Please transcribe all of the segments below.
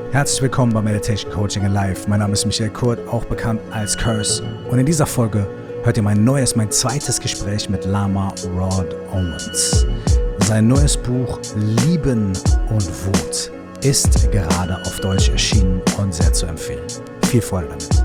Herzlich willkommen bei Meditation Coaching Alive. Mein Name ist Michael Kurt, auch bekannt als Curse. Und in dieser Folge hört ihr mein zweites Gespräch mit Lama Rod Owens. Sein neues Buch Lieben und Wut ist gerade auf Deutsch erschienen und sehr zu empfehlen. Viel Freude damit.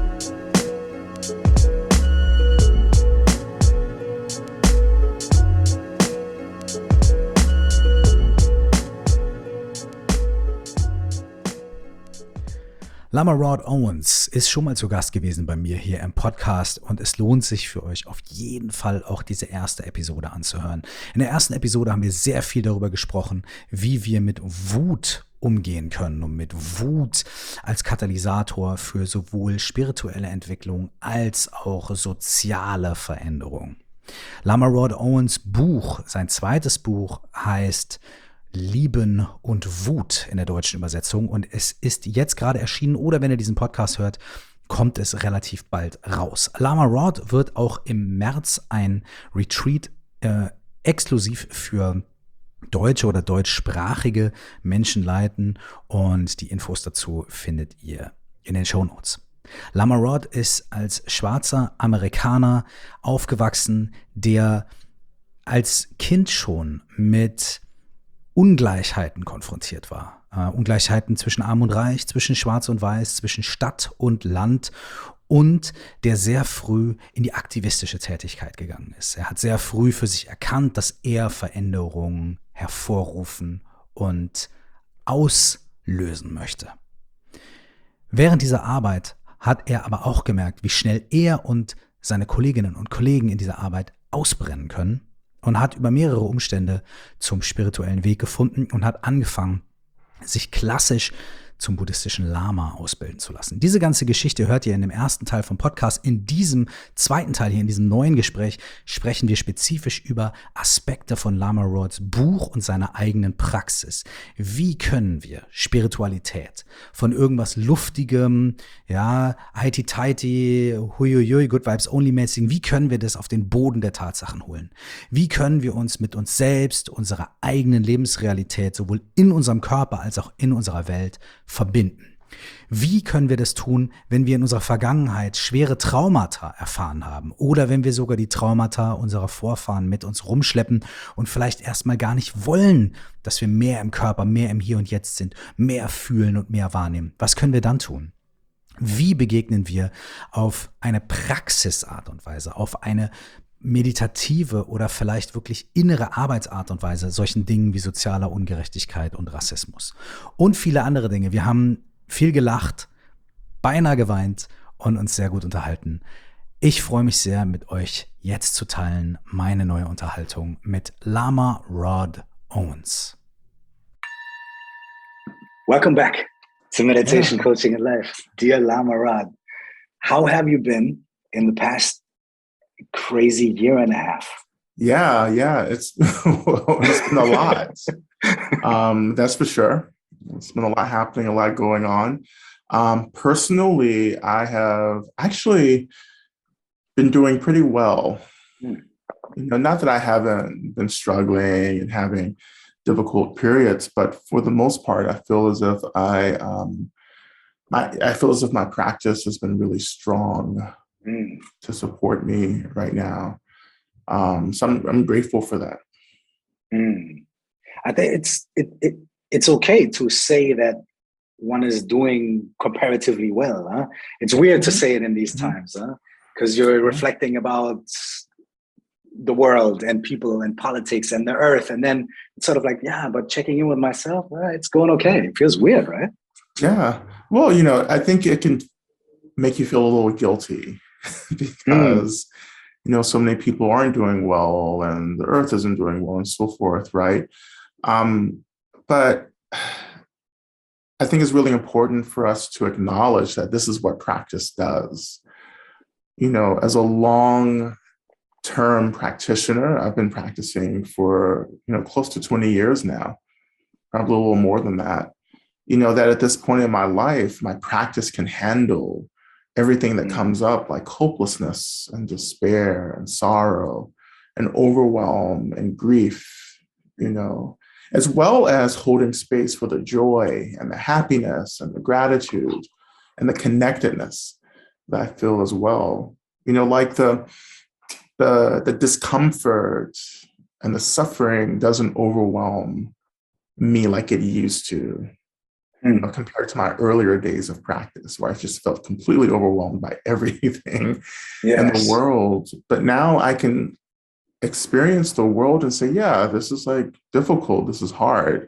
Lama Rod Owens ist schon mal zu Gast gewesen bei mir hier im Podcast und es lohnt sich für euch auf jeden Fall auch diese erste Episode anzuhören. In der ersten Episode haben wir sehr viel darüber gesprochen, wie wir mit Wut umgehen können und mit Wut als Katalysator für sowohl spirituelle Entwicklung als auch soziale Veränderung. Lama Rod Owens Buch, sein zweites Buch, heißt Lieben und Wut in der deutschen Übersetzung und es ist jetzt gerade erschienen oder wenn ihr diesen Podcast hört, kommt es relativ bald raus. Lama Rod wird auch im März ein Retreat exklusiv für deutsche oder deutschsprachige Menschen leiten und die Infos dazu findet ihr in den Shownotes. Lama Rod ist als schwarzer Amerikaner aufgewachsen, der als Kind schon mit Ungleichheiten konfrontiert war. Ungleichheiten zwischen Arm und Reich, zwischen Schwarz und Weiß, zwischen Stadt und Land und der sehr früh in die aktivistische Tätigkeit gegangen ist. Er hat sehr früh für sich erkannt, dass er Veränderungen hervorrufen und auslösen möchte. Während dieser Arbeit hat er aber auch gemerkt, wie schnell er und seine Kolleginnen und Kollegen in dieser Arbeit ausbrennen können. Und hat über mehrere Umstände zum spirituellen Weg gefunden und hat angefangen, sich klassisch zum buddhistischen Lama ausbilden zu lassen. Diese ganze Geschichte hört ihr in dem ersten Teil vom Podcast. In diesem zweiten Teil hier, in diesem neuen Gespräch, sprechen wir spezifisch über Aspekte von Lama Rods Buch und seiner eigenen Praxis. Wie können wir Spiritualität von irgendwas Luftigem, ja, heiti-teiti, huiuiui, good vibes only mäßigen, wie können wir das auf den Boden der Tatsachen holen? Wie können wir uns mit uns selbst, unserer eigenen Lebensrealität, sowohl in unserem Körper als auch in unserer Welt verbinden? Wie können wir das tun, wenn wir in unserer Vergangenheit schwere Traumata erfahren haben oder wenn wir sogar die Traumata unserer Vorfahren mit uns rumschleppen und vielleicht erstmal gar nicht wollen, dass wir mehr im Körper, mehr im Hier und Jetzt sind, mehr fühlen und mehr wahrnehmen? Was können wir dann tun? Wie begegnen wir auf eine Praxisart und Weise, auf eine meditative oder vielleicht wirklich innere Arbeitsart und Weise solchen Dingen wie sozialer Ungerechtigkeit und Rassismus und viele andere Dinge. Wir haben viel gelacht, beinahe geweint und uns sehr gut unterhalten. Ich freue mich sehr, mit euch jetzt zu teilen, meine neue Unterhaltung mit Lama Rod Owens. Welcome back to Meditation Coaching and Life. Dear Lama Rod, how have you been in the past crazy year and a half? Yeah, it's it's been a lot. That's for sure. It's been a lot happening, a lot going on. Personally, I have actually been doing pretty well. You know, not that I haven't been struggling and having difficult periods, but for the most part, I feel as if I feel as if my practice has been really strong to support me right now. So I'm grateful for that. I think it's okay to say that one is doing comparatively well. Huh? It's weird to say it in these times, because you're reflecting about the world and people and politics and the earth, and then it's sort of like, yeah, but checking in with myself, it's going okay. It feels weird, right? Yeah. Well, you know, I think it can make you feel a little guilty. Because, you know, so many people aren't doing well and the earth isn't doing well and so forth, right? But I think it's really important for us to acknowledge that this is what practice does. You know, as a long-term practitioner, I've been practicing for, you know, close to 20 years now, probably a little more than that. You know, that at this point in my life, my practice can handle everything that comes up, like hopelessness and despair and sorrow and overwhelm and grief, you know, as well as holding space for the joy and the happiness and the gratitude and the connectedness that I feel as well. Like the discomfort and the suffering doesn't overwhelm me like it used to, compared to my earlier days of practice, where I just felt completely overwhelmed by everything in the world. But now I can experience the world and say, yeah, this is like difficult, this is hard,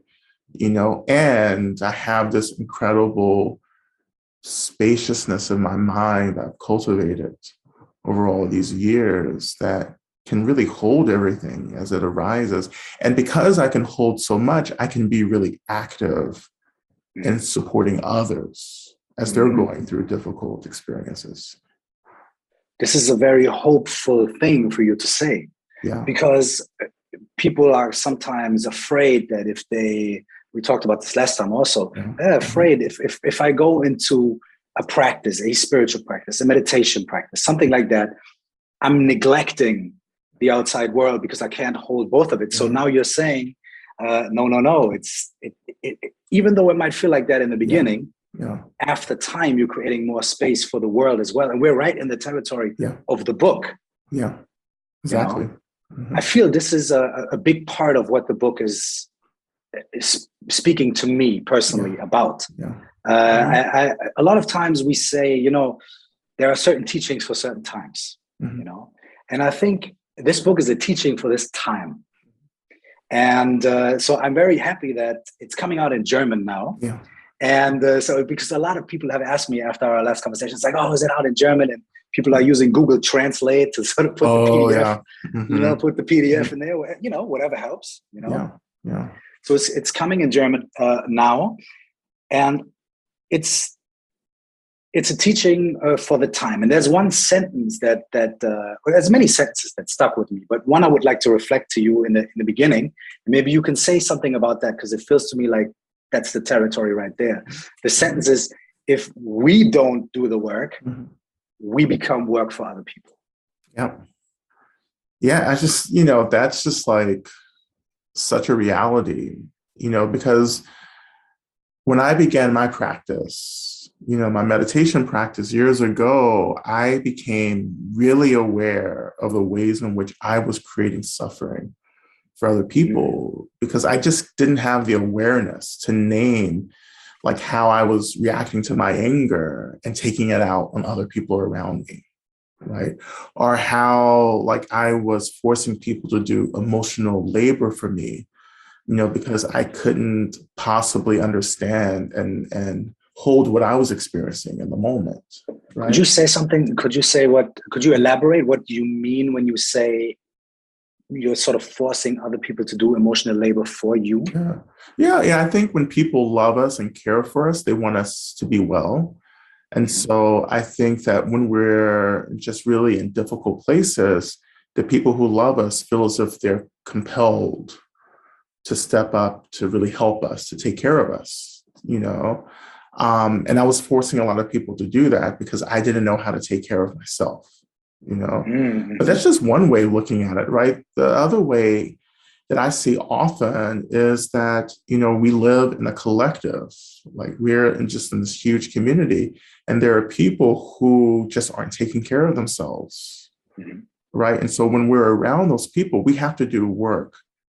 and I have this incredible spaciousness in my mind I've cultivated over all these years that can really hold everything as it arises. And because I can hold so much, I can be really active in supporting others as they're going through difficult experiences. This is a very hopeful thing for you to say. Yeah. Because people are sometimes afraid that we talked about this last time also, they're afraid if I go into a practice, a spiritual practice, a meditation practice, something like that, I'm neglecting the outside world because I can't hold both of it. So now you're saying, no. Even though it might feel like that in the beginning, after time, you're creating more space for the world as well. And we're right in the territory of the book. Yeah, exactly. I feel this is a big part of what the book is speaking to me personally about. A lot of times we say, there are certain teachings for certain times, and I think this book is a teaching for this time. And so I'm very happy that it's coming out in German now. Yeah. And so because a lot of people have asked me after our last conversation, it's like, oh, is it out in German? And people are using Google Translate to sort of put the PDF, put the PDF in there, whatever helps, Yeah. So it's coming in German now, and it's a teaching for the time. And there's one sentence that there's many sentences that stuck with me, but one I would like to reflect to you in the beginning. And maybe you can say something about that, because it feels to me like that's the territory right there. The sentence is, if we don't do the work, we become work for other people. Yeah. I just, that's just like such a reality, because when I began my practice, my meditation practice years ago, I became really aware of the ways in which I was creating suffering for other people, because I just didn't have the awareness to name like how I was reacting to my anger and taking it out on other people around me, right? Or how like I was forcing people to do emotional labor for me, because I couldn't possibly understand and hold what I was experiencing in the moment. Right? Could you say something? Could you elaborate what you mean when you say you're sort of forcing other people to do emotional labor for you? Yeah. I think when people love us and care for us, they want us to be well. And so I think that when we're just really in difficult places, the people who love us feel as if they're compelled to step up to really help us, to take care of us, and I was forcing a lot of people to do that because I didn't know how to take care of myself, But that's just one way of looking at it, right? The other way that I see often is that, we live in a collective, like we're just in this huge community, and there are people who just aren't taking care of themselves, right? And so when we're around those people, we have to do work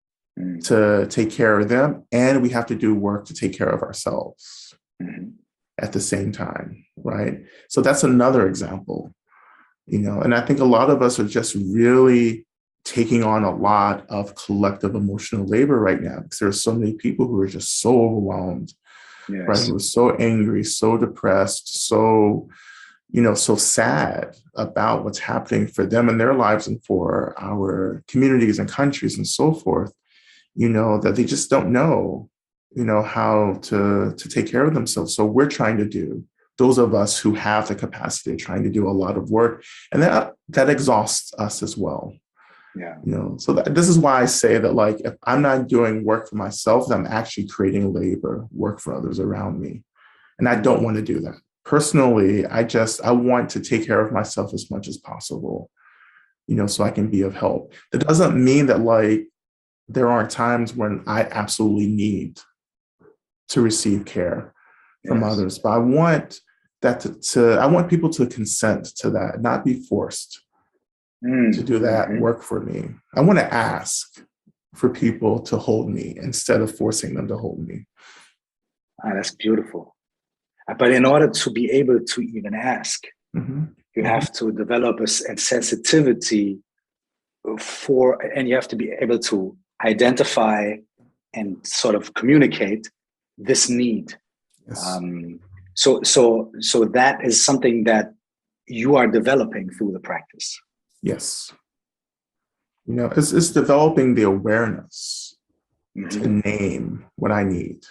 to take care of them, and we have to do work to take care of ourselves at the same time, right? So that's another example, and I think a lot of us are just really taking on a lot of collective emotional labor right now, because there are so many people who are just so overwhelmed, right? Who are so angry, so depressed, so, so sad about what's happening for them in their lives and for our communities and countries and so forth, that they just don't know, how to take care of themselves. So we're trying to do, those of us who have the capacity, trying to do a lot of work, and that exhausts us as well. Yeah. So this is why I say that, like, if I'm not doing work for myself, I'm actually creating labor, work for others around me. And I don't want to do that. Personally, I want to take care of myself as much as possible, so I can be of help. That doesn't mean that, like, there are times when I absolutely need to receive care from others. But I want that I want people to consent to that, not be forced to do that work for me. I want to ask for people to hold me instead of forcing them to hold me. That's beautiful. But in order to be able to even ask, you have to develop a sensitivity and you have to be able to identify and sort of communicate this need. Yes. So that is something that you are developing through the practice. Yes. It's developing the awareness to name what I need.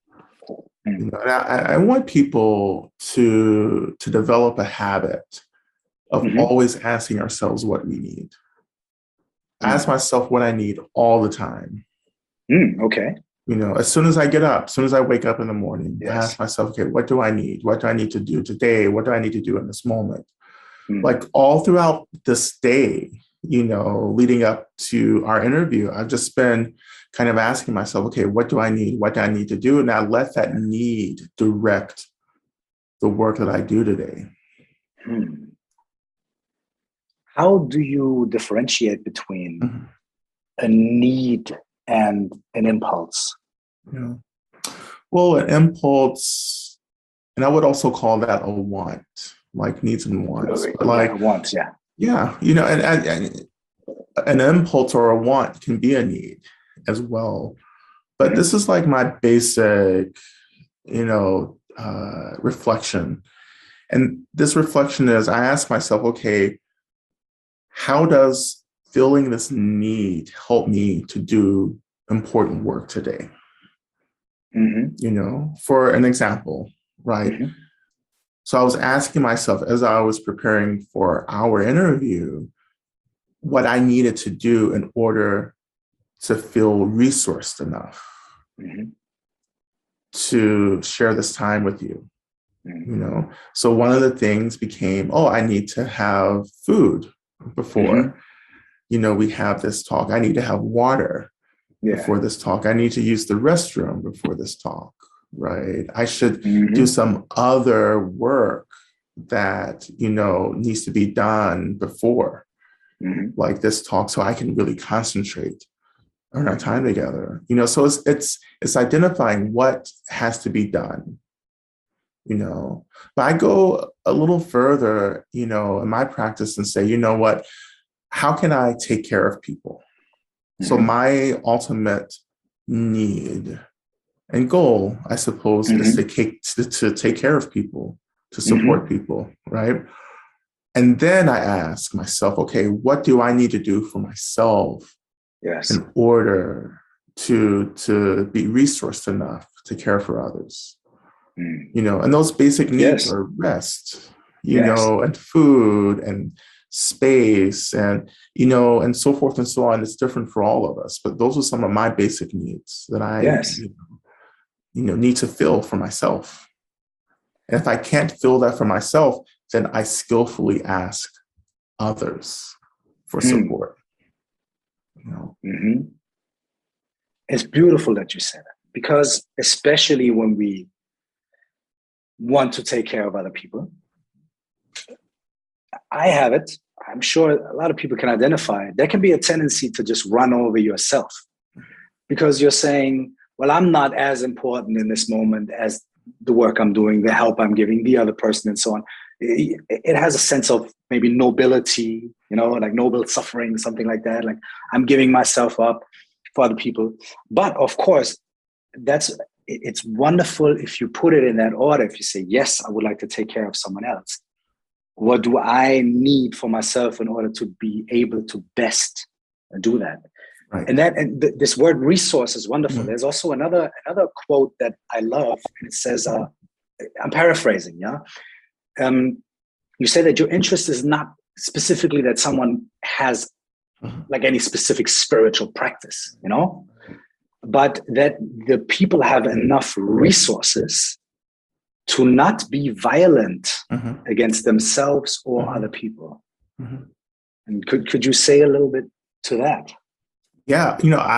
I want people to develop a habit of always asking ourselves what we need. I ask myself what I need all the time. Okay. As soon as I get up, as soon as I wake up in the morning, I ask myself, okay, what do I need? What do I need to do today? What do I need to do in this moment? Like all throughout this day, leading up to our interview, I've just been kind of asking myself, okay, what do I need? What do I need to do? And I let that need direct the work that I do today. How do you differentiate between a need and an impulse? Well, an impulse, and I would also call that a want, like needs and wants. But like wants, and an impulse or a want can be a need as well. But this is like my basic, reflection. And this reflection is, I ask myself, okay, how does feeling this need help me to do important work today? For an example, right? So I was asking myself as I was preparing for our interview, what I needed to do in order to feel resourced enough to share this time with you. So one of the things became, I need to have food before, we have this talk. I need to have water before this talk. I need to use the restroom before this talk, right? I should do some other work that, needs to be done before like this talk so I can really concentrate on our time together. So it's identifying what has to be done. But I go a little further, in my practice and say, what, how can I take care of people? So my ultimate need and goal, I suppose, is to take care of people, to support people, right? And then I ask myself, okay, what do I need to do for myself in order to be resourced enough to care for others? And those basic needs are rest, and food and space and, and so forth and so on. It's different for all of us, but those are some of my basic needs that I, need to fill for myself. And if I can't fill that for myself, then I skillfully ask others for support. It's beautiful that you said that, because especially when we want to take care of other people, I have it. I'm sure a lot of people can identify. There can be a tendency to just run over yourself because you're saying, well, I'm not as important in this moment as the work I'm doing, the help I'm giving the other person, and so on. It has a sense of maybe nobility, like noble suffering, something like that. Like I'm giving myself up for other people. But of course, it's wonderful if you put it in that order. If you say, yes, I would like to take care of someone else. What do I need for myself in order to be able to best do that? Right. And this word resource is wonderful. There's also another quote that I love, and it says, I'm paraphrasing, you say that your interest is not specifically that someone has like any specific spiritual practice, but that the people have enough resources to not be violent against themselves or other people. And could you say a little bit to that? Yeah,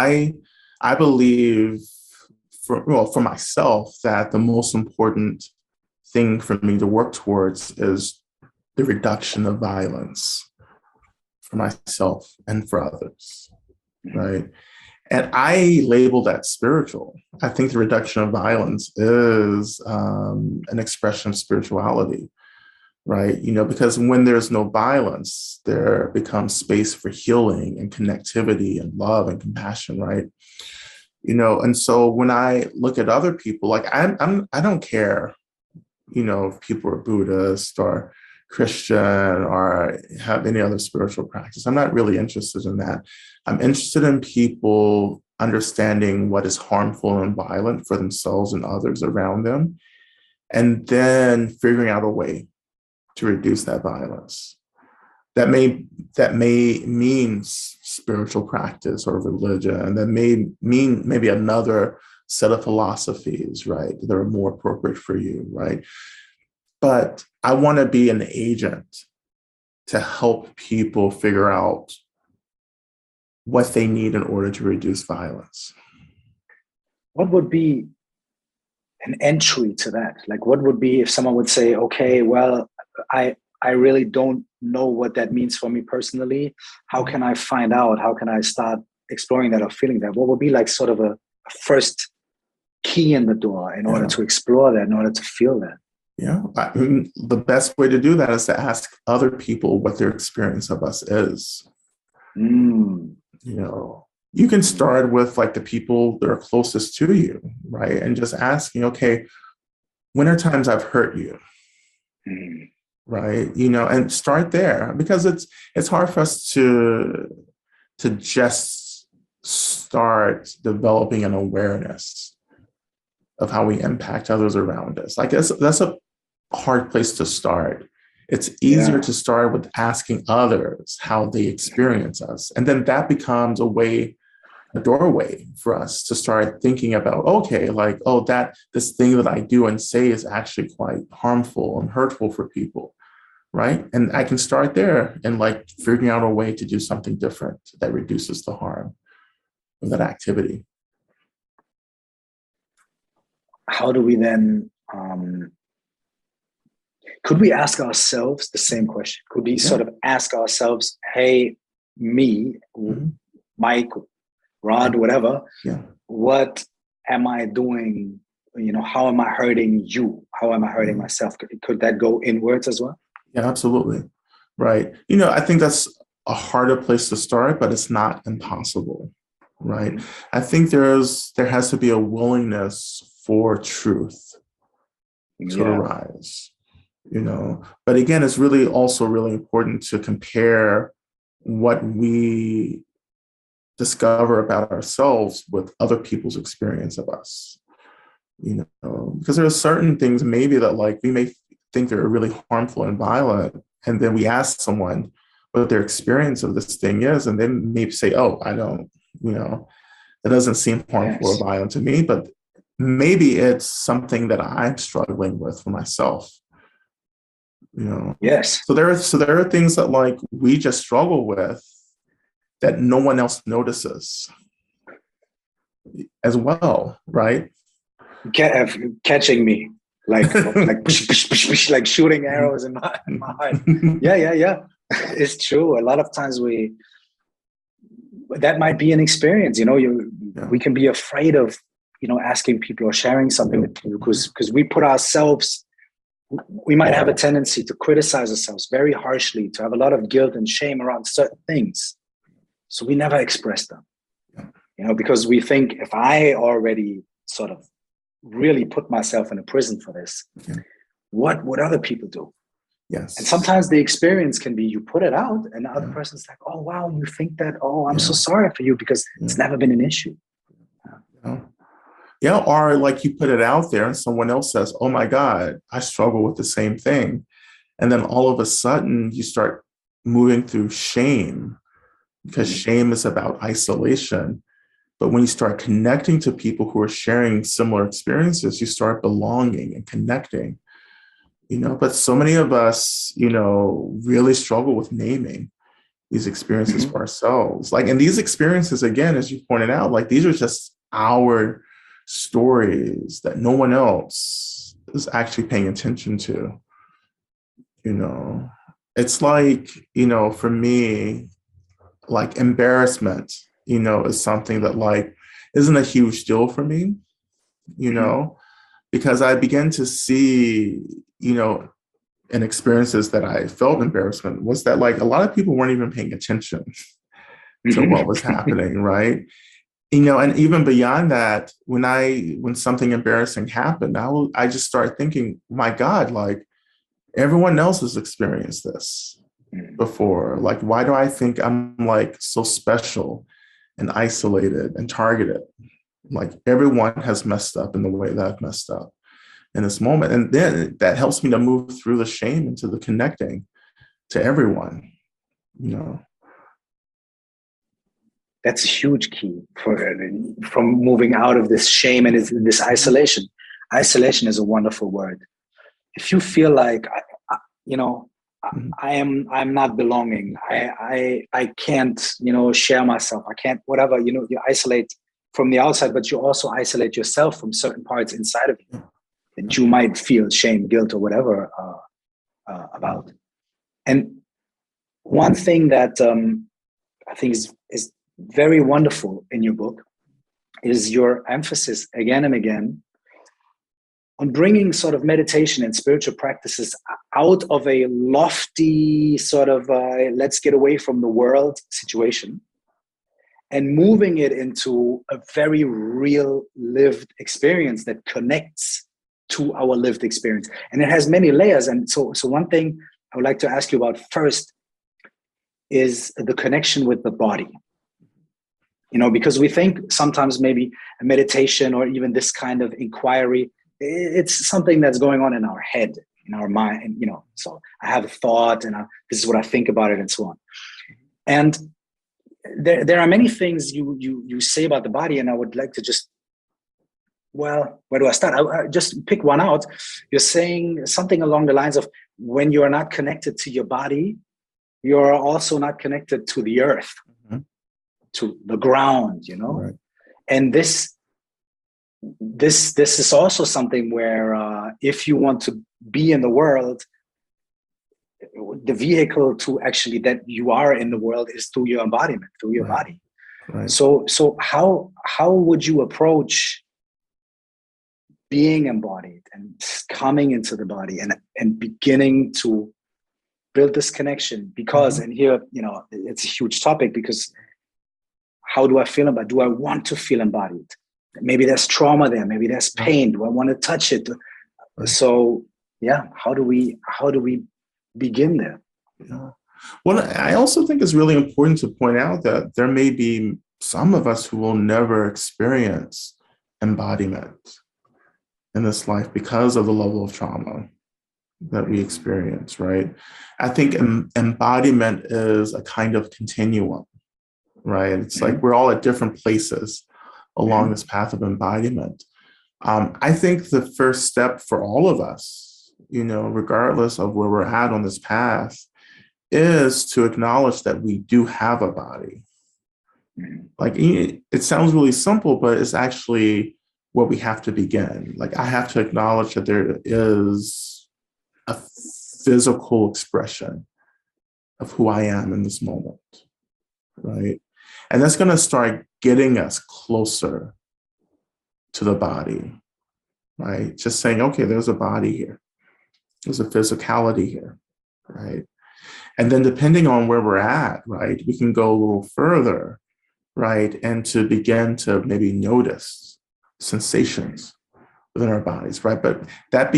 I believe for myself that the most important thing for me to work towards is the reduction of violence for myself and for others, Mhm. right? And I label that spiritual. I think the reduction of violence is an expression of spirituality, right? Because when there's no violence, there becomes space for healing and connectivity and love and compassion, right? And so when I look at other people, like I don't care, if people are Buddhist or Christian or have any other spiritual practice. I'm not really interested in that. I'm interested in people understanding what is harmful and violent for themselves and others around them, and then figuring out a way to reduce that violence. That may mean spiritual practice or religion, and that may mean maybe another set of philosophies, right, that are more appropriate for you, right? But I want to be an agent to help people figure out what they need in order to reduce violence. What would be an entry to that? Like, what would be if someone would say, okay, well, I really don't know what that means for me personally. How can I find out? How can I start exploring that or feeling that? What would be like sort of a first key in the door in order Yeah. to explore that, in order to feel that? Yeah. I mean, the best way to do that is to ask other people what their experience of us is. Mm. You can start with like the people that are closest to you, right? And just asking, okay, when are times I've hurt you? Mm. Right. And start there, because it's hard for us to just start developing an awareness of how we impact others around us. Like that's a hard place to start. It's easier Yeah. to start with asking others how they experience us. And then that becomes a doorway for us to start thinking about, okay, like, oh, this thing that I do and say is actually quite harmful and hurtful for people. Right. And I can start there and like figuring out a way to do something different that reduces the harm of that activity. How do we then, could we ask ourselves the same question? Could we Yeah. sort of ask ourselves, hey, me, Mhm. Mike, Rod, whatever, Yeah. what am I doing? How am I hurting you? How am I hurting Mhm. myself? Could that go inwards as well? Yeah, absolutely. Right. I think that's a harder place to start, but it's not impossible. Right. Mhm. I think there has to be a willingness for truth to Yeah. arise. But again, it's really also really important to compare what we discover about ourselves with other people's experience of us. Because there are certain things maybe that like we may think they're really harmful and violent, and then we ask someone what their experience of this thing is, and they maybe say, "Oh, I don't, it doesn't seem harmful or Yes. violent to me," but maybe it's something that I'm struggling with for myself. You know, Yes. so there are things that like we just struggle with that no one else notices as well, right? Catching me like shooting arrows in my heart. Yeah, yeah, yeah. It's true. A lot of times that might be an experience. Yeah. We can be afraid of asking people or sharing something with people because we might have a tendency to criticize ourselves very harshly, to have a lot of guilt and shame around certain things. So we never express them, because we think if I already sort of really put myself in a prison for this, what would other people do? Yes. And sometimes the experience can be you put it out and the other person's like, oh, wow, you think that? Oh, I'm so sorry for you because it's never been an issue. Yeah, or like you put it out there and someone else says, oh my God, I struggle with the same thing. And then all of a sudden you start moving through shame, because shame is about isolation. But when you start connecting to people who are sharing similar experiences, you start belonging and connecting. But so many of us, really struggle with naming. these experiences for ourselves. Like, and these experiences, again, as you pointed out, like these are just our stories that no one else is actually paying attention to. You know, it's like, you know, for me, like embarrassment, you know, is something that like isn't a huge deal for me, you know, because I began to see, you know, in experiences that I felt embarrassment was that like a lot of people weren't even paying attention to what was happening, right? You know, and even beyond that, when something embarrassing happened, I just start thinking, my God, like everyone else has experienced this before. Like, why do I think I'm like so special and isolated and targeted? Like everyone has messed up in the way that I've messed up in this moment. And then that helps me to move through the shame into the connecting to everyone, you know. That's a huge key from moving out of this shame and this isolation. Isolation is a wonderful word. If you feel like, you know, I'm not belonging. I can't, you know, share myself. I can't, whatever, you know, you isolate from the outside, but you also isolate yourself from certain parts inside of you that you might feel shame, guilt, or whatever about. And one thing that I think is very wonderful in your book is your emphasis again and again on bringing sort of meditation and spiritual practices out of a lofty sort of let's get away from the world situation and moving it into a very real lived experience that connects to our lived experience. And it has many layers. And so one thing I would like to ask you about first is the connection with the body. You know, because we think sometimes maybe a meditation or even this kind of inquiry, it's something that's going on in our head, in our mind, you know. So I have a thought and this is what I think about it and so on. And there are many things you say about the body, and I would like to just, well, where do I start? I just pick one out. You're saying something along the lines of when you are not connected to your body, you're also not connected to the earth, to the ground, you know. Right. And this is also something where if you want to be in the world, the vehicle to actually that you are in the world is through your embodiment, through your body. Right. So how would you approach being embodied and coming into the body and beginning to build this connection? Because and here, you know, it's a huge topic, because how do I feel embodied? Do I want to feel embodied? Maybe there's trauma there. Maybe there's pain. Do I want to touch it? Right. So yeah, how do we begin there? Yeah. Well, I also think it's really important to point out that there may be some of us who will never experience embodiment in this life because of the level of trauma that we experience, right? I think embodiment is a kind of continuum, right? It's like we're all at different places along this path of embodiment. I think the first step for all of us, you know, regardless of where we're at on this path, is to acknowledge that we do have a body. Like, it sounds really simple, but it's actually where we have to begin. Like, I have to acknowledge that there is a physical expression of who I am in this moment, right? And that's going to start getting us closer to the body, right? Just saying, okay, there's a body here. There's a physicality here, right? And then depending on where we're at, right, we can go a little further, right? And to begin to maybe notice sensations within our bodies, right? But that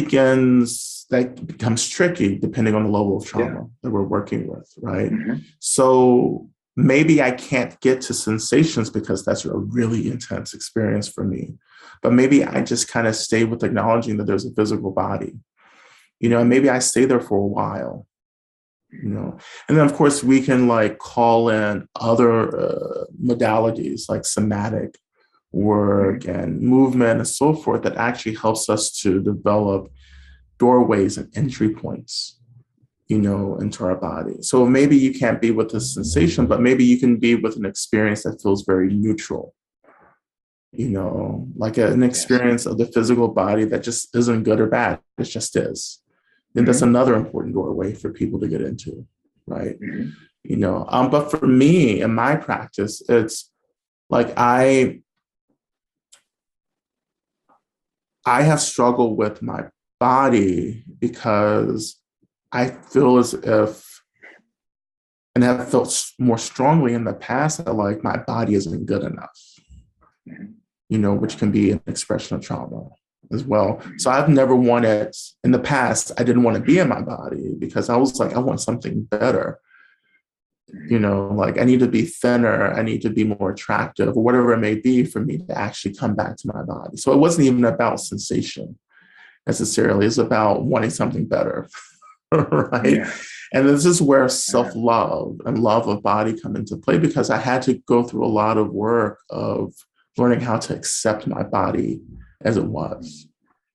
becomes tricky depending on the level of trauma that we're working with, right? So maybe I can't get to sensations because that's a really intense experience for me. But maybe I just kind of stay with acknowledging that there's a physical body, you know, and maybe I stay there for a while, you know. And then, of course, we can like call in other modalities like somatic work and movement and so forth that actually helps us to develop doorways and entry points into our body. So maybe you can't be with the sensation, but maybe you can be with an experience that feels very neutral, like an experience of the physical body that just isn't good or bad. It just is. And that's another important doorway for people to get into, right? But for me, in my practice, it's like I have struggled with my body because I feel as if, and have felt more strongly in the past, that like my body isn't good enough, which can be an expression of trauma as well. So I've never wanted, in the past, I didn't want to be in my body because I was like, I want something better. Like I need to be thinner, I need to be more attractive, or whatever it may be for me to actually come back to my body. So it wasn't even about sensation necessarily, it's about wanting something better. Right. Yeah. And this is where self-love and love of body come into play, because I had to go through a lot of work of learning how to accept my body as it was,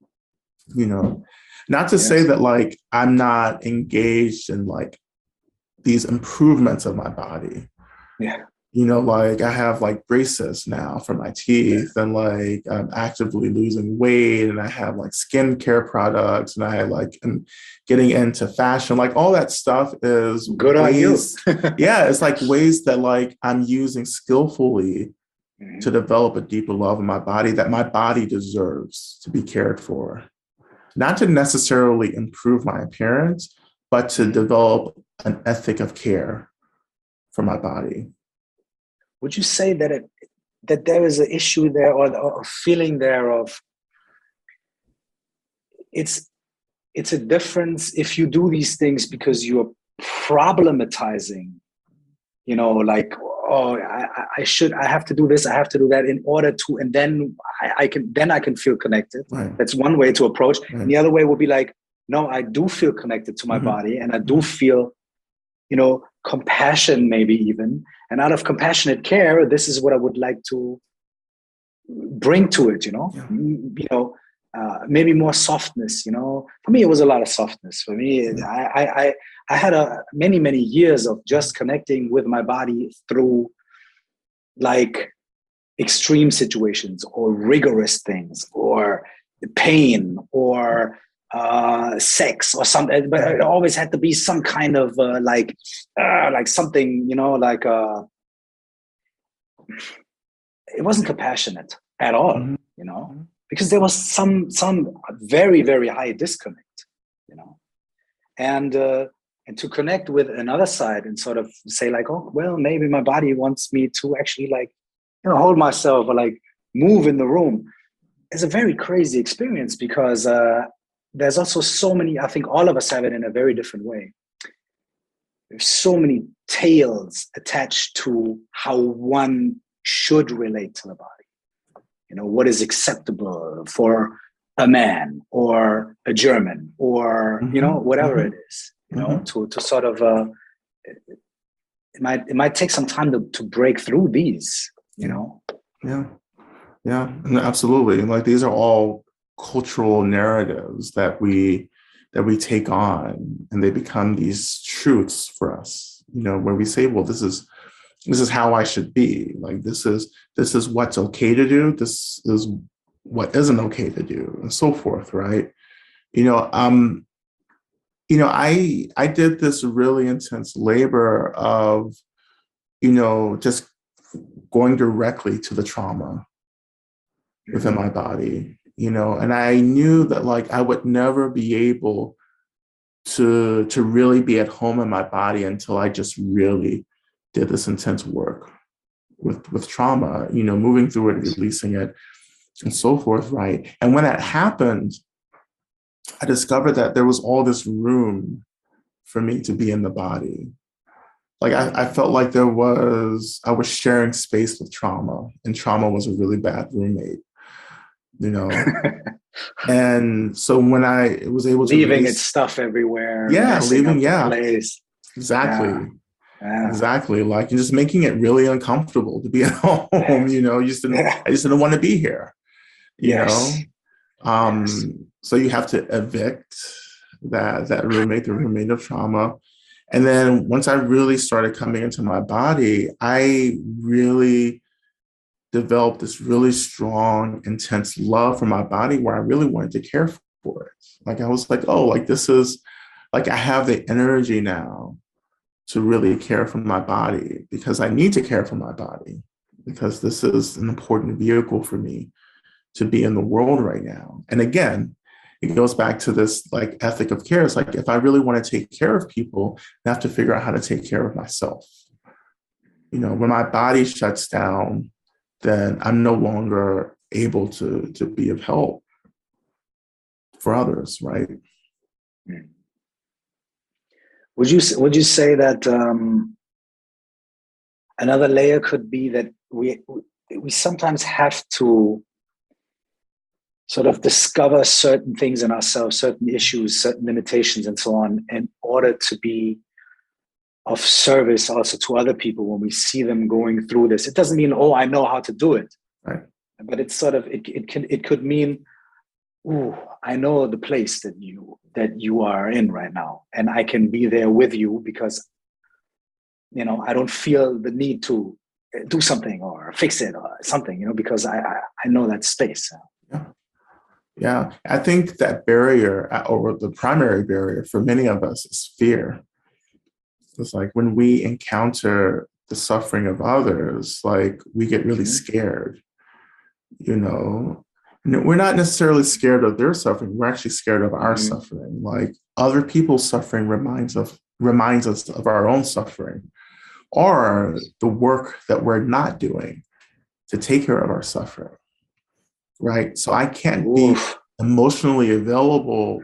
not to say that like I'm not engaged in like these improvements of my body. Yeah. Like I have like braces now for my teeth, and like I'm actively losing weight, and I have like skincare products, and I like am getting into fashion. Like all that stuff is good ways, on you. Yeah, it's like ways that like I'm using skillfully to develop a deeper love of my body, that my body deserves to be cared for. Not to necessarily improve my appearance, but to develop an ethic of care for my body. Would you say that that there is an issue there, or a feeling there of it's a difference if you do these things because you're problematizing, like, oh, I have to do this, I have to do that in order to, and then I can feel connected. Right. That's one way to approach. Right. And the other way would be like, no, I do feel connected to my body, and I do feel, compassion, maybe even. And out of compassionate care, this is what I would like to bring to it, maybe more softness, For me, it was a lot of softness. For me, I had many, many years of just connecting with my body through like extreme situations or rigorous things or pain or sex or something, but it always had to be some kind of like something, it wasn't compassionate at all, because there was some very, very high disconnect, and to connect with another side and sort of say like, oh, well, maybe my body wants me to actually like, hold myself or like move in the room. It's a very crazy experience because there's also so many, I think all of us have it in a very different way. There's so many tales attached to how one should relate to the body. What is acceptable for a man or a German or, whatever it is, to sort of, it might take some time to break through these, Yeah, absolutely. Like these are all cultural narratives that we take on, and they become these truths for us, where we say, well, this is how I should be. Like this is what's okay to do. This is what isn't okay to do, and so forth, right? I did this really intense labor of, just going directly to the trauma within my body, and I knew that like I would never be able to really be at home in my body until I just really did this intense work with trauma, moving through it, releasing it, and so forth, right? And when that happened, I discovered that there was all this room for me to be in the body. Like I felt like I was sharing space with trauma, and trauma was a really bad roommate, And so when I was able to leaving its stuff everywhere, place. Exactly. Yeah. Exactly. Like just making it really uncomfortable to be at home, I just didn't want to be here, you know? So you have to evict that roommate, the roommate of trauma. And then once I really started coming into my body, I really developed this really strong, intense love for my body where I really wanted to care for it. Like I was like, oh, like this is like I have the energy now to really care for my body because I need to care for my body because this is an important vehicle for me to be in the world right now. And again, it goes back to this like ethic of care. It's like if I really want to take care of people, I have to figure out how to take care of myself. You know, when my body shuts down, then I'm no longer able to be of help for others, right? Would you say that another layer could be that we sometimes have to sort of discover certain things in ourselves, certain issues, certain limitations, and so on, in order to be of service also to other people when we see them going through this? It doesn't mean, oh, I know how to do it, right? But it's sort of it could mean, ooh, I know the place that you are in right now, and I can be there with you because, you know, I don't feel the need to do something or fix it or something, you know, because I know that space. Yeah, I think that barrier, or the primary barrier for many of us, is fear. It's like when we encounter the suffering of others, like we get really scared, you know. We're not necessarily scared of their suffering. We're actually scared of our suffering. Like other people's suffering reminds us of our own suffering, or the work that we're not doing to take care of our suffering. Right. So I can't be emotionally available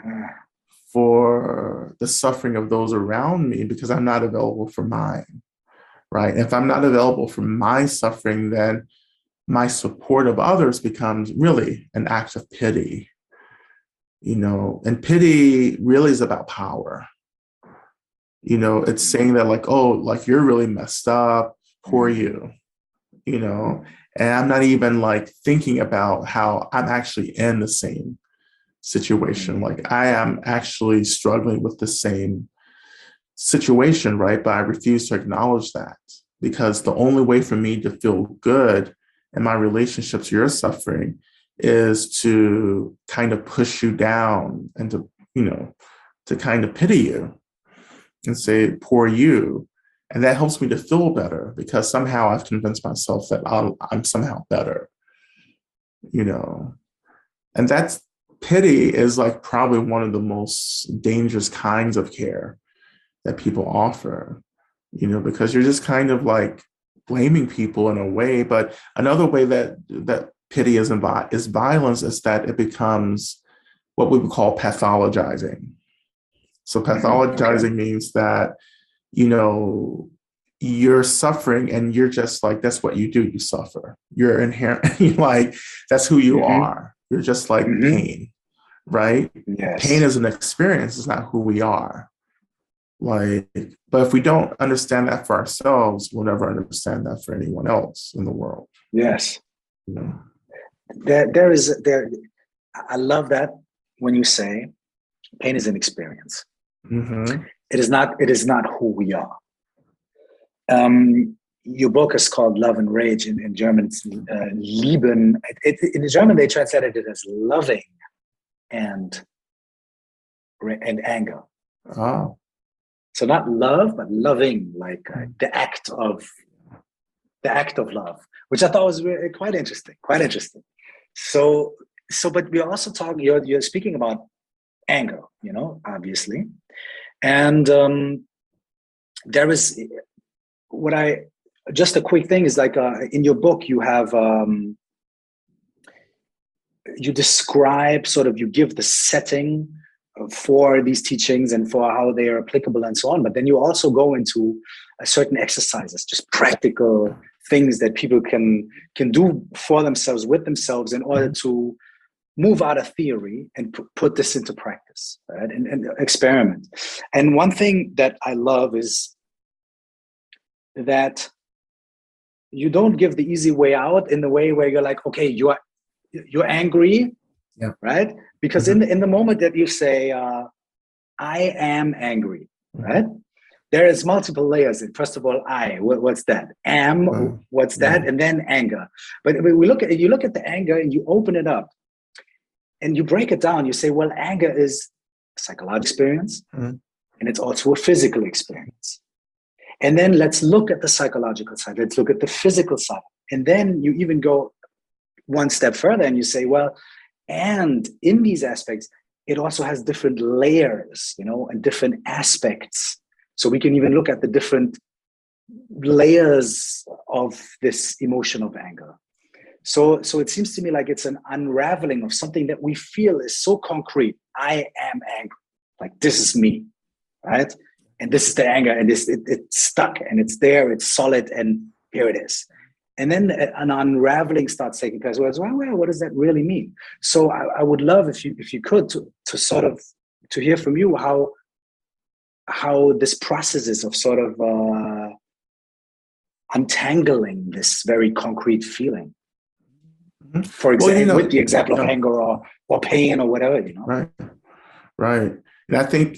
for the suffering of those around me because I'm not available for mine. Right. And if I'm not available for my suffering, then my support of others becomes really an act of pity. You know, and pity really is about power. You know, it's saying that like, oh, like you're really messed up, poor you, you know. And I'm not even like thinking about how I'm actually in the same situation. Like I am actually struggling with the same situation, right? But I refuse to acknowledge that because the only way for me to feel good in my relationship to your suffering is to kind of push you down and to, you know, to kind of pity you and say, poor you. And that helps me to feel better because somehow I've convinced myself that I'm somehow better, you know. And that's pity is like probably one of the most dangerous kinds of care that people offer, you know, because you're just kind of like blaming people in a way. But another way that pity is violence is that it becomes what we would call pathologizing. So pathologizing means that, you know, you're suffering and you're just like, that's what you do. You suffer. You're inherent, like, that's who you are. You're just like pain, right? Yes. Pain is an experience. It's not who we are. Like, but if we don't understand that for ourselves, we'll never understand that for anyone else in the world. Yes. You know? There. I love that when you say pain is an experience. It is not who we are. Your book is called Love and Rage. In German, it's Lieben. In German, they translated it as loving and anger. Oh. So not love, but loving, like the act of love, which I thought was really quite interesting. So, but we're also talking. You're speaking about anger, you know, obviously, and there is just a quick thing is like in your book you have you describe sort of, you give the setting for these teachings and for how they are applicable and so on, but then you also go into certain exercises, just practical things that people can do for themselves, with themselves, in order to move out of theory and put this into practice, right? And experiment. And one thing that I love is that you don't give the easy way out in the way where you're like, okay, you're angry, right? Because in the moment that you say, I am angry, right? There is multiple layers. First of all, what's that? Am, what's that? And then anger. But we look at, you look at the anger and you open it up and you break it down. You say, well, anger is a psychological experience and it's also a physical experience. And then let's look at the psychological side. Let's look at the physical side. And then you even go one step further and you say, well, and in these aspects, it also has different layers, and different aspects. So we can even look at the different layers of this emotion of anger. So it seems to me like it's an unraveling of something that we feel is so concrete. I am angry. Like, this is me, right? And this is the anger, and it's stuck, and it's there, it's solid, and here it is. And then an unraveling starts taking place. Well, what does that really mean? So I would love if you could to sort of to hear from you how this process is of sort of untangling this very concrete feeling. For example, with the example of anger or pain or whatever, Right. And I think,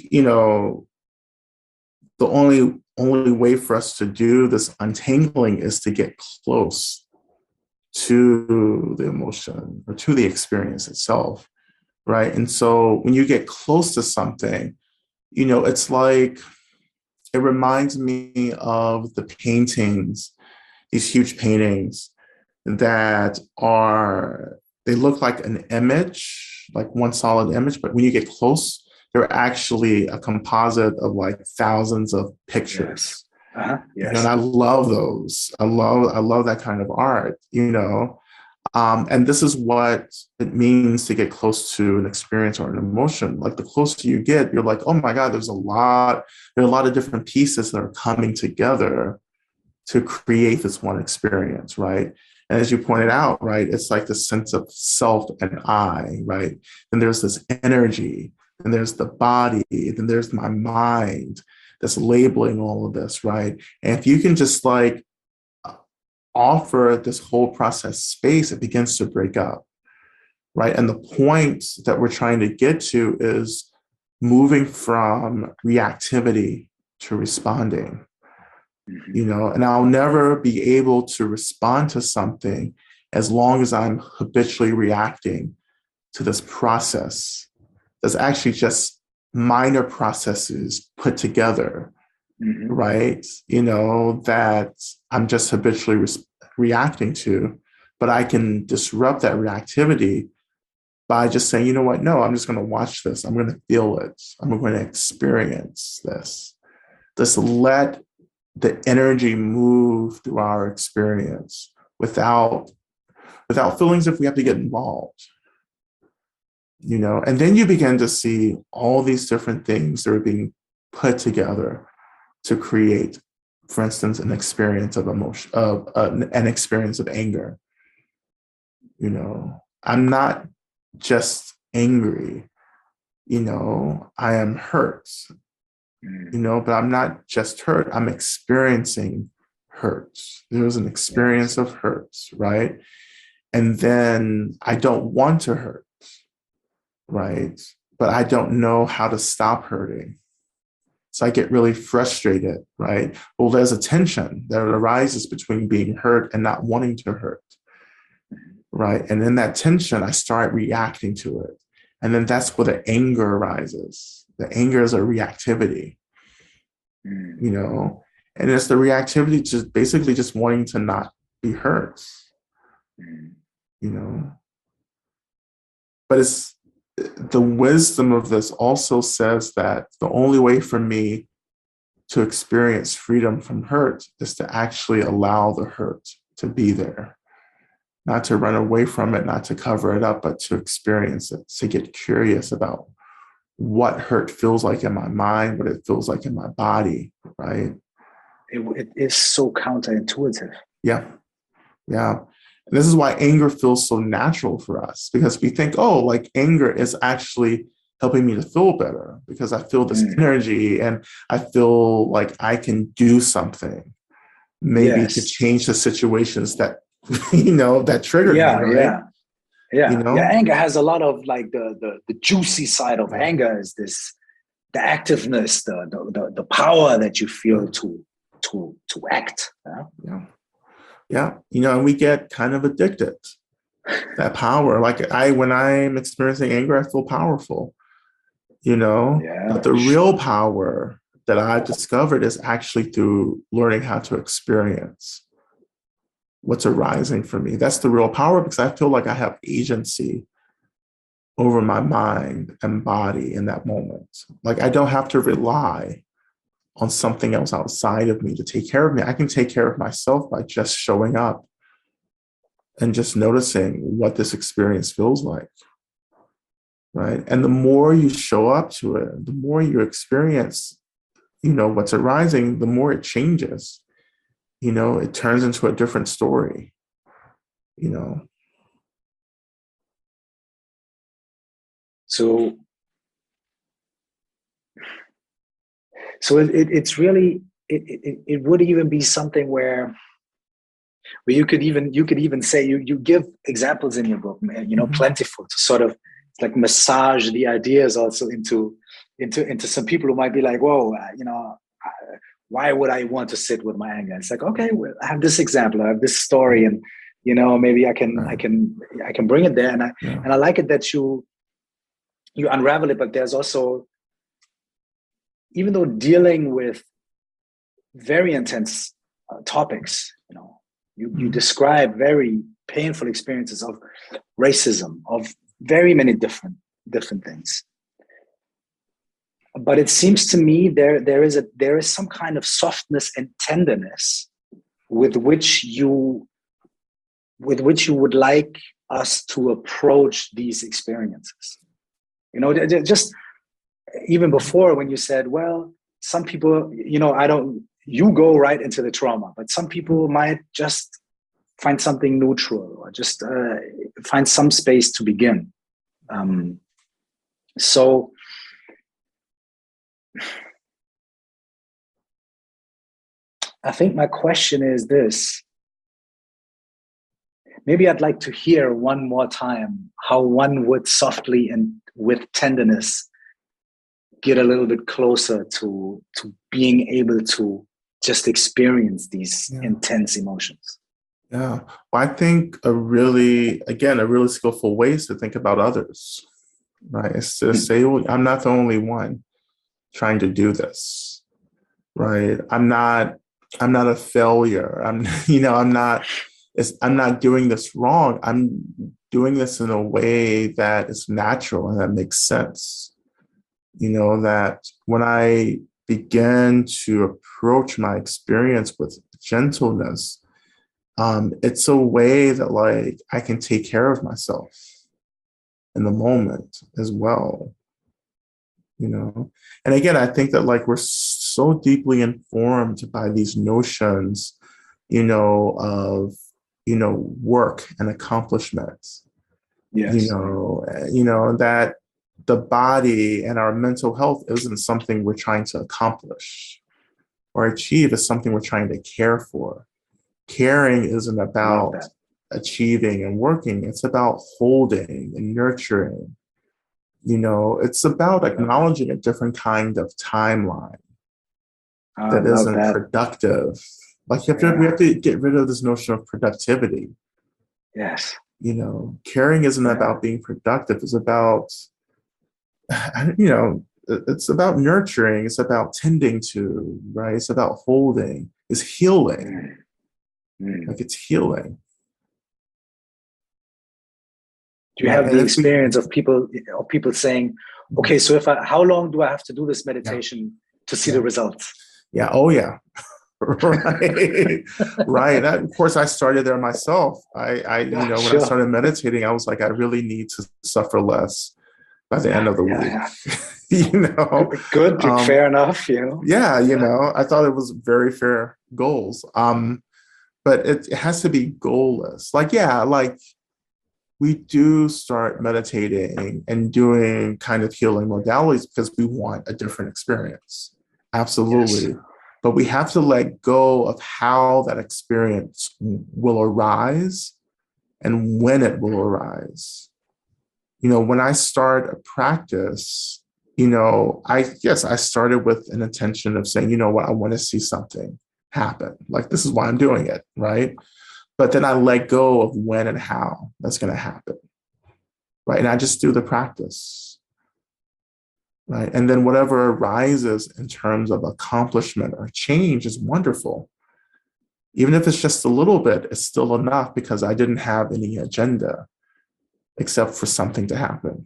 the only way for us to do this untangling is to get close to the emotion or to the experience itself, right? And so when you get close to something, it's like, it reminds me of the paintings, these huge paintings that they look like an image, like one solid image, but when you get close, they're actually a composite of like thousands of pictures. Yes. Yes. And I love those. I love that kind of art, and this is what it means to get close to an experience or an emotion. Like, the closer you get, you're like, oh my God, there are a lot of different pieces that are coming together to create this one experience, right? And as you pointed out, right, it's like the sense of self and I, right? And there's this energy, and there's the body, then there's my mind that's labeling all of this, right? And if you can just like offer this whole process space, it begins to break up, right? And the point that we're trying to get to is moving from reactivity to responding, and I'll never be able to respond to something as long as I'm habitually reacting to this process. That's actually just minor processes put together, right? That I'm just habitually reacting to, but I can disrupt that reactivity by just saying, you know what? No, I'm just going to watch this. I'm going to feel it. I'm going to experience this. Just let the energy move through our experience without feeling as if we have to get involved. And then you begin to see all these different things that are being put together to create, for instance, an experience of emotion, an experience of anger. I'm not just angry, I am hurt, but I'm not just hurt, I'm experiencing hurt. There's an experience of hurt, right? And then I don't want to hurt. Right. But I don't know how to stop hurting. So I get really frustrated, right? Well, there's a tension that arises between being hurt and not wanting to hurt, right? And in that tension, I start reacting to it. And then that's where the anger arises. The anger is a reactivity, and it's the reactivity just basically just wanting to not be hurt, But it's, the wisdom of this also says that the only way for me to experience freedom from hurt is to actually allow the hurt to be there, not to run away from it, not to cover it up, but to experience it, to get curious about what hurt feels like in my mind, what it feels like in my body, right? It is so counterintuitive. Yeah. And this is why anger feels so natural for us, because we think, oh, like anger is actually helping me to feel better because I feel this energy and I feel like I can do something, maybe to change the situations that, that triggered me. Right? Yeah. Anger has a lot of like the juicy side of anger is this the activeness, the power that you feel to act. Yeah. And we get kind of addicted. That power, like when I'm experiencing anger, I feel powerful. But the real power that I discovered is actually through learning how to experience what's arising for me. That's the real power, because I feel like I have agency over my mind and body in that moment. Like I don't have to rely on something else outside of me to take care of me. I can take care of myself by just showing up and just noticing what this experience feels like. Right. And the more you show up to it, the more you experience, what's arising, the more it changes. It turns into a different story. So it's really it would even be something where you could even say you give examples in your book, plentiful, to sort of like massage the ideas also into some people who might be like, whoa, why would I want to sit with my anger? It's like, okay, well, I have this example, I have this story, and maybe I can bring it there, and I like it that you unravel it. But there's also, even though dealing with very intense topics, you describe very painful experiences of racism, of very many different things. But it seems to me there is some kind of softness and tenderness with which you would like us to approach these experiences. Just even before, when you said, well, some people, you go right into the trauma, but some people might just find something neutral, or just find some space to begin. So I think my question is this. Maybe I'd like to hear one more time how one would softly and with tenderness get a little bit closer to being able to just experience these intense emotions. Yeah. Well, I think a really skillful way is to think about others, right? It's to say, well, I'm not the only one trying to do this, right? I'm not a failure. I'm not doing this wrong. I'm doing this in a way that is natural and that makes sense. That when I begin to approach my experience with gentleness, it's a way that like I can take care of myself in the moment as well. And again, I think that like we're so deeply informed by these notions, of, work and accomplishments. Yes. That the body and our mental health isn't something we're trying to accomplish or achieve. It's something we're trying to care for. Caring isn't about achieving and working. It's about holding and nurturing. It's about acknowledging a different kind of timeline that isn't productive. Like we have to get rid of this notion of productivity. Yes. Caring isn't about being productive. It's about, it's about nurturing. It's about tending to, right? It's about holding. It's healing. Like it's healing. Do you have the experience of people saying, okay, so how long do I have to do this meditation to see the results? Yeah. Oh yeah. Right. Right. Of course, I started there myself. When I started meditating, I was like, I really need to suffer less by the end of the week. Good, fair enough. I thought it was very fair goals. But it has to be goalless. We do start meditating and doing kind of healing modalities because we want a different experience. Absolutely. Yes. But we have to let go of how that experience will arise and when it will arise. When I start a practice, I started with an intention of saying, you know what, I want to see something happen. Like, this is why I'm doing it, right? But then I let go of when and how that's going to happen, right? And I just do the practice, right? And then whatever arises in terms of accomplishment or change is wonderful. Even if it's just a little bit, it's still enough because I didn't have any agenda except for something to happen,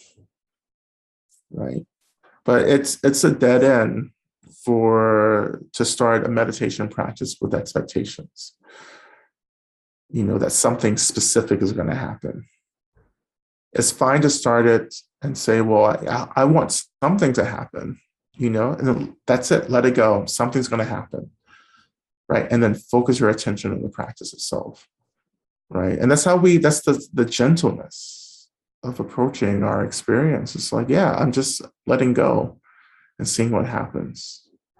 right? But it's a dead end to start a meditation practice with expectations, that something specific is going to happen. It's fine to start it and say, well, I want something to happen, and then that's it. Let it go. Something's going to happen, right? And then focus your attention on the practice itself, right? And that's the gentleness of approaching our experience. It's like, yeah, I'm just letting go and seeing what happens.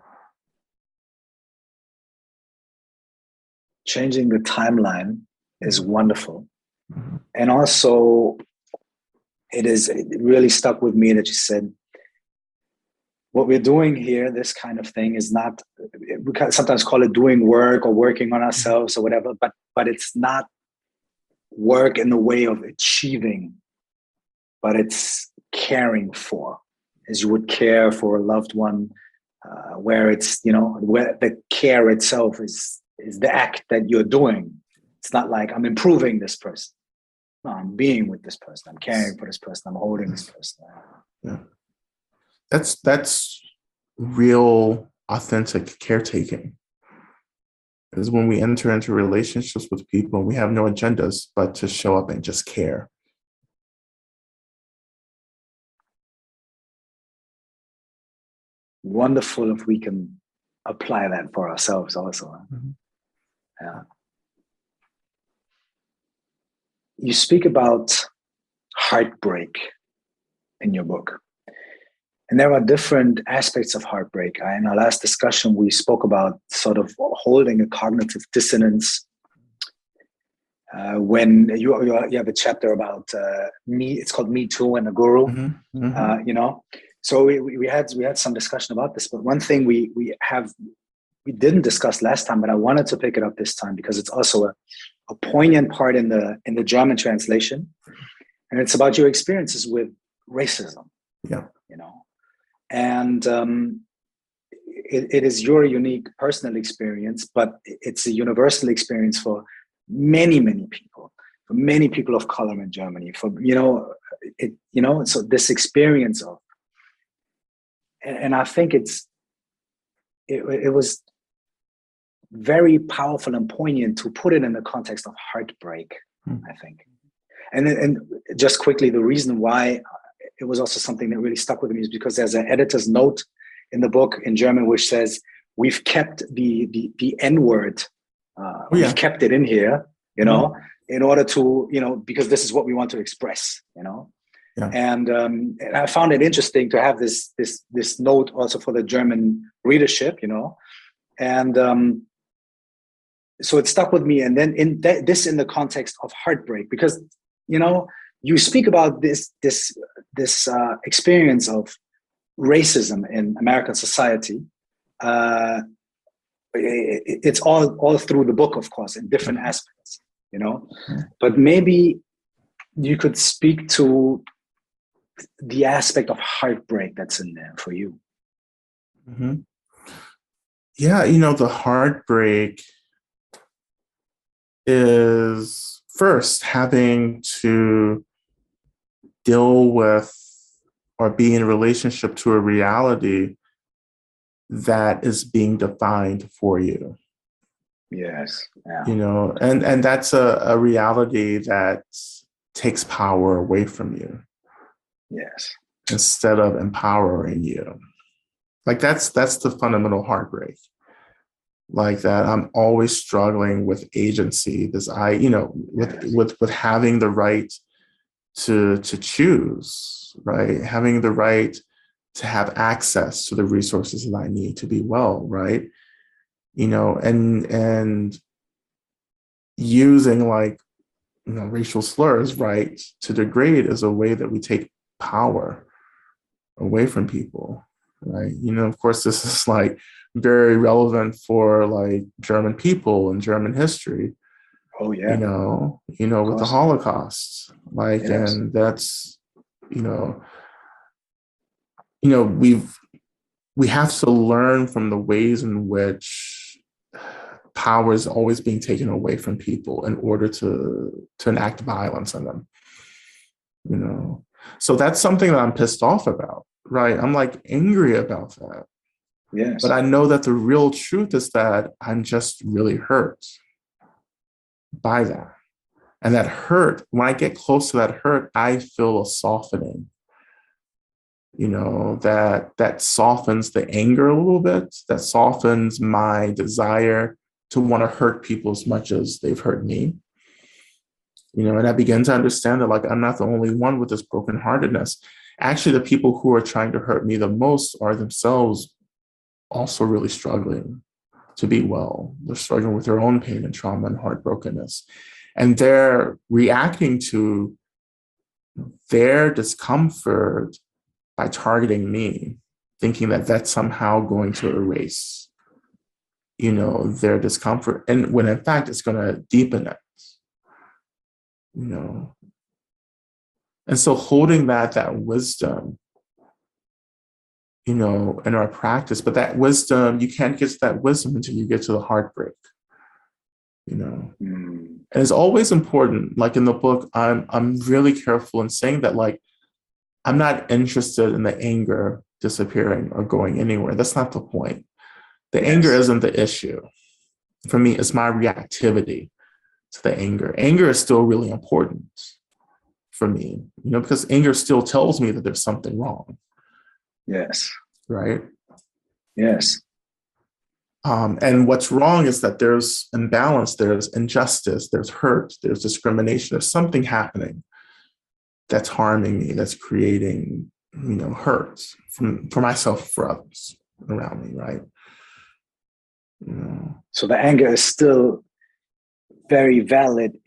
Changing the timeline is wonderful. Mm-hmm. And also, it really stuck with me that you said, what we're doing here, this kind of thing is not, we can sometimes call it doing work or working on ourselves or whatever, but it's not work in the way of achieving, but it's caring for, as you would care for a loved one, where it's, where the care itself is the act that you're doing. It's not like I'm improving this person. No, I'm being with this person. I'm caring for this person. I'm holding this person. Yeah. That's real, authentic caretaking. Is when we enter into relationships with people, we have no agendas but to show up and just care. Wonderful if we can apply that for ourselves also. Mm-hmm. Yeah. You speak about heartbreak in your book. And there are different aspects of heartbreak. In our last discussion, we spoke about sort of holding a cognitive dissonance. When you have a chapter about me, it's called Me Too and the Guru. Mm-hmm. Mm-hmm. So we had some discussion about this. But one thing we didn't discuss last time, but I wanted to pick it up this time because it's also a poignant part in the German translation, and it's about your experiences with racism. Yeah. And it is your unique personal experience, but it's a universal experience for many, many people, for many people of color in Germany. So this experience of, and I think it was very powerful and poignant to put it in the context of heartbreak, I think. And just quickly, the reason why it was also something that really stuck with me is because there's an editor's note in the book in German which says, we've kept the N-word, we've kept it in here, in order to, because this is what we want to express, Yeah. And I found it interesting to have this note also for the German readership, and so it stuck with me. And then in the context of heartbreak, because you speak about this experience of racism in American society. It's all through the book, of course, in different aspects, But maybe you could speak to the aspect of heartbreak that's in there for you. Mm-hmm. Yeah, the heartbreak is first having to deal with or be in relationship to a reality that is being defined for you. Yes. Yeah. And that's a reality that takes power away from you. Yes. Instead of empowering you. Like that's the fundamental heartbreak. Like that I'm always struggling with agency, with having the right to choose, right? Having the right to have access to the resources that I need to be well, right? And using racial slurs, right, to degrade is a way that we take power, away from people, right? Of course, this is like very relevant for like German people and German history. Oh yeah. With the Holocaust, like, Yes. and that's, we have to learn from the ways in which power is always being taken away from people in order to enact violence on them. So that's something that I'm pissed off about, right? I'm like angry about that. Yes. But I know that the real truth is that I'm just really hurt by that. And that hurt, when I get close to that hurt, I feel a softening. That softens the anger a little bit, that softens my desire to want to hurt people as much as they've hurt me. And I begin to understand that, like, I'm not the only one with this brokenheartedness. Actually, the people who are trying to hurt me the most are themselves also really struggling to be well. They're struggling with their own pain and trauma and heartbrokenness. And they're reacting to their discomfort by targeting me, thinking that that's somehow going to erase, their discomfort. And when in fact, it's going to deepen it. And so holding that wisdom, in our practice, but that wisdom, you can't get to that wisdom until you get to the heartbreak, And it's always important, like in the book, I'm really careful in saying that, like, I'm not interested in the anger disappearing or going anywhere. That's not the point. The anger isn't the issue. For me, it's my reactivity to the anger. Anger is still really important for me, because anger still tells me that there's something wrong. Yes. Right? Yes. And what's wrong is that there's imbalance, there's injustice, there's hurt, there's discrimination, there's something happening that's harming me, that's creating, hurt for myself, for others around me, right? So the anger is still very valid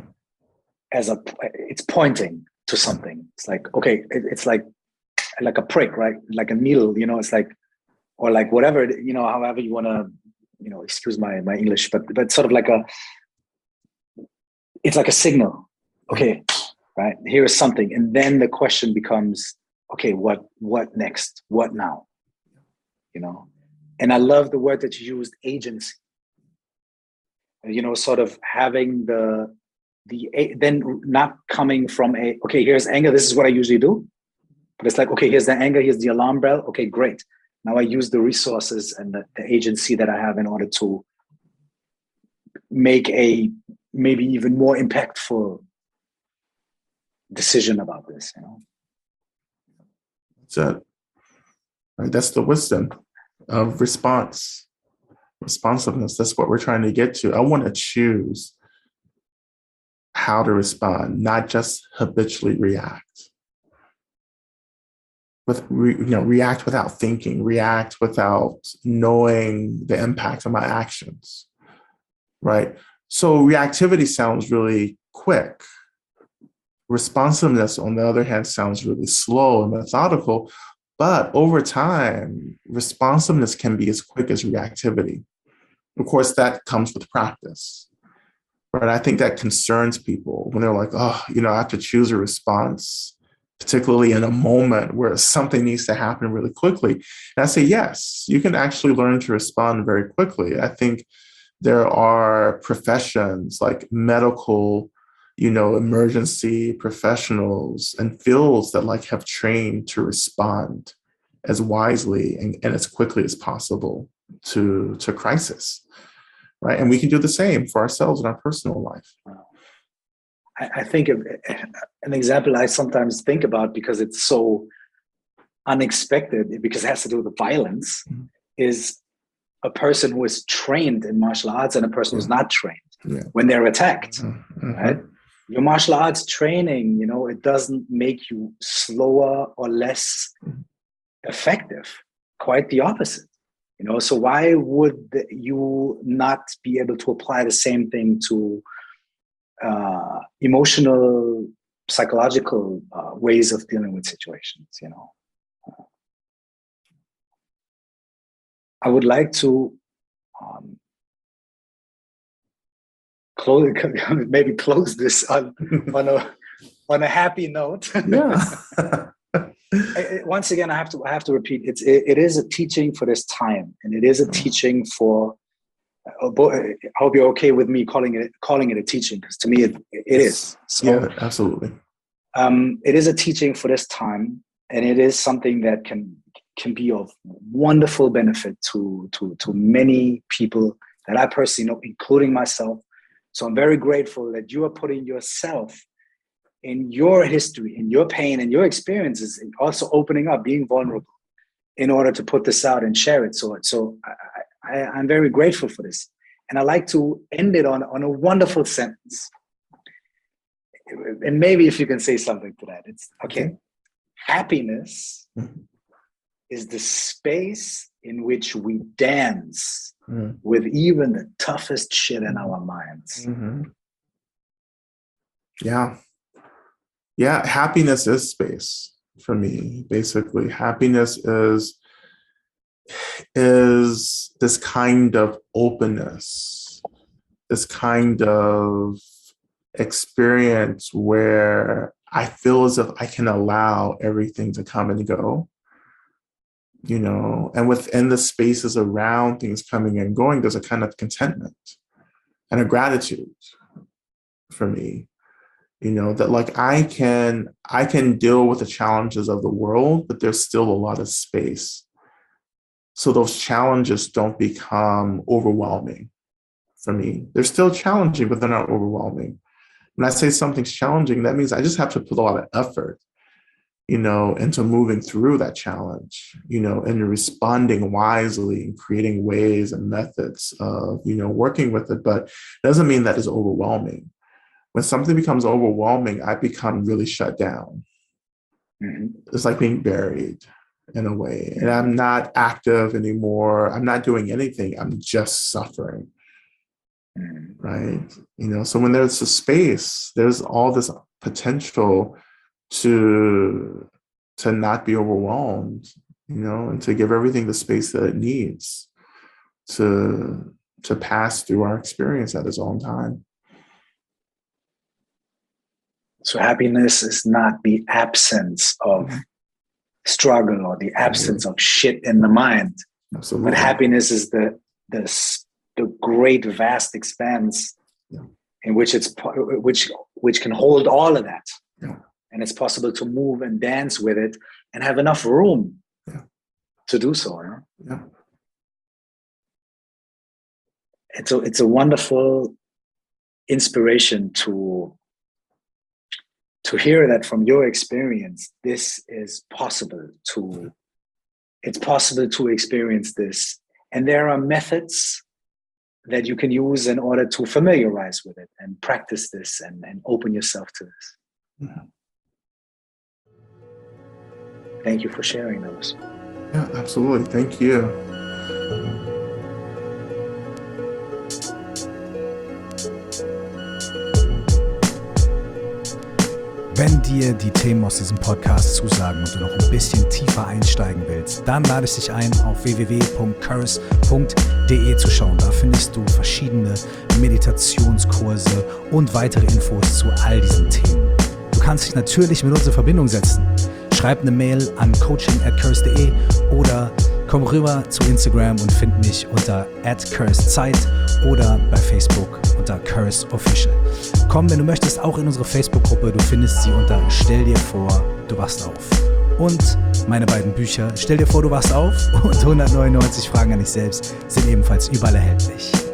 it's pointing to something. It's like, okay, it's like a prick, right? Like a needle, it's like, or like whatever, however you want to, excuse my English, but sort of like it's like a signal. Okay, right? Here is something. And then the question becomes, okay, what next? What now? And I love the word that you used, agency. Sort of having then not coming from okay, here's anger, this is what I usually do. But it's like, okay, here's the anger, here's the alarm bell. Okay, great. Now I use the resources and the agency that I have in order to make a maybe even more impactful decision about this. That's it. Right? That's the wisdom of responsiveness. That's what we're trying to get to. I want to choose how to respond, not just habitually react. React without thinking, react without knowing the impact of my actions, right? So reactivity sounds really quick. Responsiveness, on the other hand, sounds really slow and methodical, but over time, responsiveness can be as quick as reactivity. Of course, that comes with practice, right? I think that concerns people when they're like, oh, I have to choose a response, particularly in a moment where something needs to happen really quickly. And I say, yes, you can actually learn to respond very quickly. I think there are professions like medical, emergency professionals and fields that have trained to respond as wisely and as quickly as possible to crisis, right? And we can do the same for ourselves in our personal life. I think of an example I sometimes think about because it's so unexpected, because it has to do with violence, is a person who is trained in martial arts and a person who's not trained when they're attacked, right? Your martial arts training, it doesn't make you slower or less effective. Quite the opposite. So why would you not be able to apply the same thing to emotional, psychological ways of dealing with situations? I would like to close this on a happy note. Yeah. Once again, I have to repeat, it is a teaching for this time, and it is a teaching for. I hope you're okay with me calling it a teaching, because to me it is. So, yeah, absolutely. It is a teaching for this time, and it is something that can be of wonderful benefit to many people that I personally know, including myself. So I'm very grateful that you are putting yourself in your history, in your pain, and your experiences, and also opening up, being vulnerable, in order to put this out and share it. So I'm very grateful for this. And I like to end it on a wonderful sentence. And maybe if you can say something to that, it's okay. Happiness is the space in which we dance with even the toughest shit in our minds. Yeah, happiness is space for me. Basically, happiness is this kind of openness, this kind of experience where I feel as if I can allow everything to come and go, and within the spaces around things coming and going, there's a kind of contentment and a gratitude for me, that like I can deal with the challenges of the world, but there's still a lot of space. So those challenges don't become overwhelming for me. They're still challenging, but they're not overwhelming. When I say something's challenging, that means I just have to put a lot of effort, into moving through that challenge, and responding wisely and creating ways and methods of, working with it. But it doesn't mean that it's overwhelming. When something becomes overwhelming, I become really shut down. It's like being buried in a way. And I'm not active anymore. I'm not doing anything. I'm just suffering. Right. So when there's a space, there's all this potential to not be overwhelmed, and to give everything the space that it needs to pass through our experience at its own time. So happiness is not the absence of struggle or the absence of shit in the mind. Absolutely. But happiness is the great vast expanse in which which can hold all of that. And it's possible to move and dance with it and have enough room to do so. It's a wonderful inspiration to hear that from your experience. This is possible it's possible to experience this. And there are methods that you can use in order to familiarize with it and practice this and open yourself to this. Thank you for sharing those. Yeah, absolutely. Thank you. Wenn dir die Themen aus diesem Podcast zusagen und du noch ein bisschen tiefer einsteigen willst, dann lade ich dich ein, auf www.curse.de zu schauen. Da findest du verschiedene Meditationskurse und weitere Infos zu all diesen Themen. Du kannst dich natürlich mit uns in Verbindung setzen. Schreib eine Mail an coaching@curse.de oder komm rüber zu Instagram und find mich unter @cursezeit oder bei Facebook unter Curse Official. Komm, wenn du möchtest, auch in unsere Facebook-Gruppe. Du findest sie unter Stell dir vor, du wachst auf. Und meine beiden Bücher Stell dir vor, du wachst auf und 199 Fragen an dich selbst sind ebenfalls überall erhältlich.